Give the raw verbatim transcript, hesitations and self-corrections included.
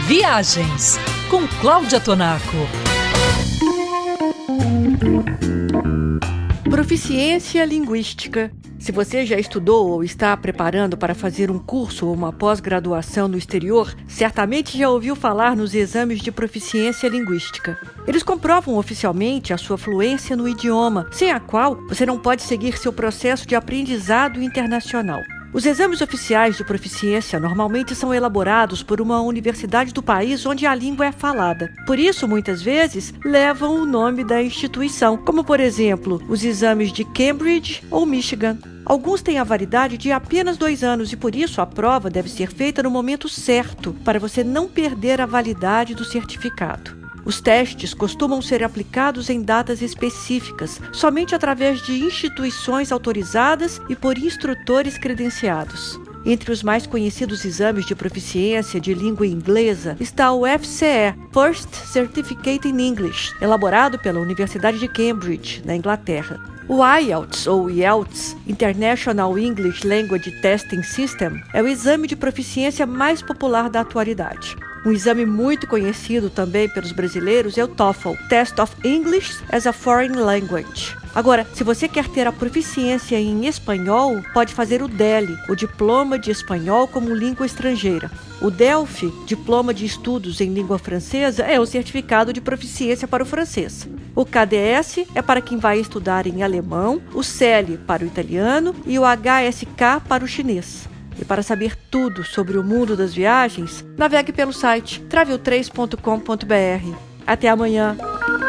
Viagens com Cláudia Tonaco. Proficiência linguística. Se você já estudou ou está preparando para fazer um curso ou uma pós-graduação no exterior, certamente já ouviu falar nos exames de proficiência linguística. Eles comprovam oficialmente a sua fluência no idioma, sem a qual você não pode seguir seu processo de aprendizado internacional. Os exames oficiais de proficiência normalmente são elaborados por uma universidade do país onde a língua é falada. Por isso, muitas vezes, levam o nome da instituição, como, por exemplo, os exames de Cambridge ou Michigan. Alguns têm a validade de apenas dois anos e, por isso, a prova deve ser feita no momento certo, para você não perder a validade do certificado. Os testes costumam ser aplicados em datas específicas, somente através de instituições autorizadas e por instrutores credenciados. Entre os mais conhecidos exames de proficiência de língua inglesa está o F C E, First Certificate in English, elaborado pela Universidade de Cambridge, na Inglaterra. O I E L T S, ou I E L T S, International English Language Testing System, é o exame de proficiência mais popular da atualidade. Um exame muito conhecido também pelos brasileiros é o TOEFL, Test of English as a Foreign Language. Agora, se você quer ter a proficiência em espanhol, pode fazer o D E L, o Diploma de Espanhol como Língua Estrangeira. O DELFI, Diploma de Estudos em Língua Francesa, é o certificado de proficiência para o francês. O K D S é para quem vai estudar em alemão, o C E L para o italiano e o H S K para o chinês. E para saber tudo sobre o mundo das viagens, navegue pelo site travel três ponto com ponto b r. Até amanhã!